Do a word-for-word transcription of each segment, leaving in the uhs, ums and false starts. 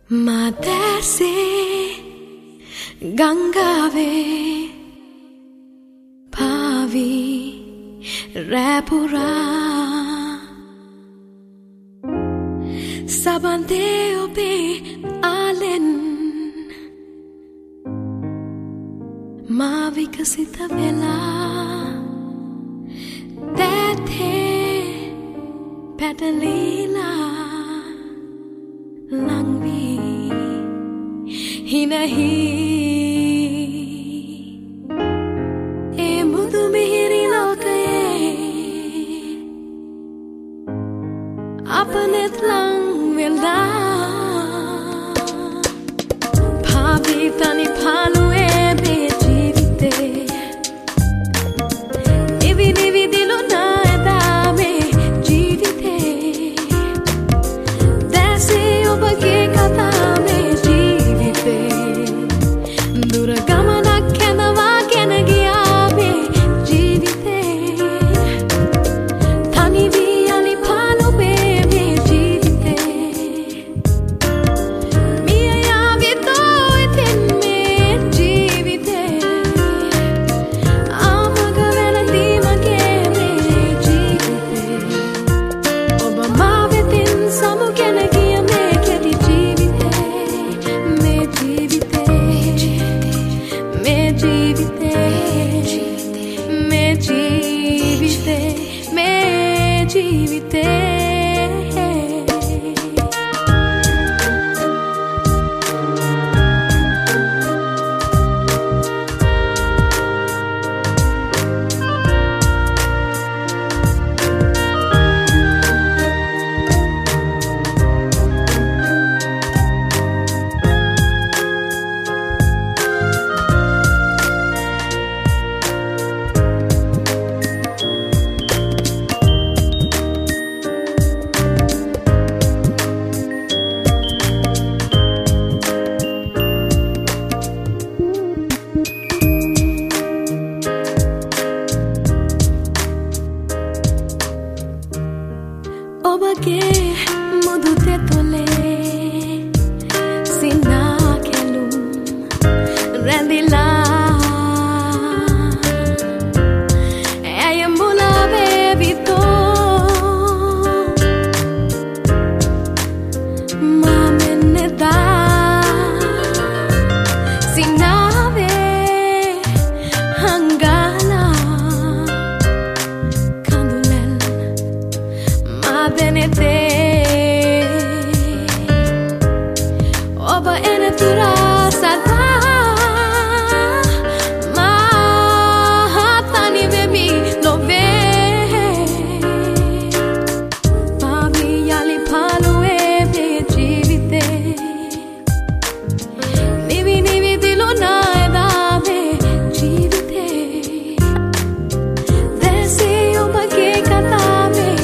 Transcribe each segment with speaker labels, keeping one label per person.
Speaker 1: මාතැසේ ගංගාවේ පාවී රැපුරා සබන්දේ ඔබේ ආලෙන් මා විකසිත වෙලා දැතේ පැටලීලා ලංවී හිනහි ඒ මුදු මිහිරි ලෝකයේ අපනෙත් ලං වෙල්ලා පාවී තනි පාලුවේ මේ ජීවිතේ නිවි නිවි දිලුනා එදා මේ ජීවිතේ දැසේ ඔබගේ කතා මේ ජීවිතේ දුර ගමනක් යනවාගෙන ගියා මේ ජීවිතේ තනි වී යලි පාළුවේ මේ ජීවිතේ මිය යාවිතෝ ඉතින් මේ ජීවිතේ ආමග වැළඳී මගේ මේ ජීවිතේ ඔබ මා වෙතින් සමුගෙන ගිය මේ කෙටි ජීවිතේ මේ ජීවිතේ මේ ජීවිතේ මේ ජීවිතේ මේ ජීවිතේ ඔබගේ මුදු තෙතොලේ සිනා කෙලුම් රැඳිලා ඇය මුලා වේවිතෝ මා මෙන්නෙදා සිනාවේ හංගාලා කඳුලැල් දෙනෙතේ ඔබ එනතුරා සදා මා තනි වෙමි ලොවේ පාවී යලි පාළුවේ මේ ජීවිතේ නිවි නිවි දිලුනා එදා මේ ජීවිතේ දැසේ ඔබගේ කතා මේ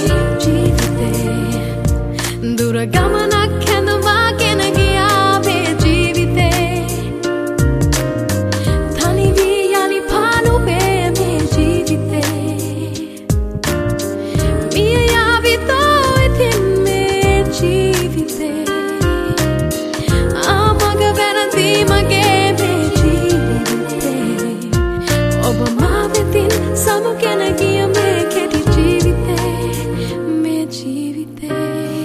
Speaker 1: දුර ගමනක් හැඳවාගෙන ගියා මේ ජීවිතේ තනි වී යලි පාළුවේ මේ ජීවිතේ මිය යාවිතෝ ඉතින් මේ ජීවිතේ ආමග වැරදි මගේ මේ ජීවිතේ ඔබ මා වෙතින් සමුගෙන ගිය මේ කෙටි ජීවිතේ මේ ජීවිතේ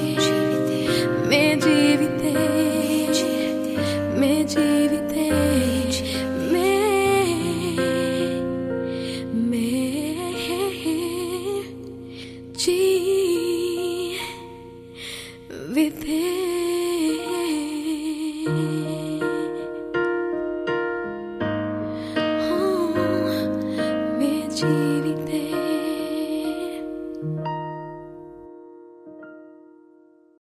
Speaker 1: මේ ජීවිතේ මේ ජීවිතේ මේ මේ ජීවිතේ Oh, මේ ජීවිතේ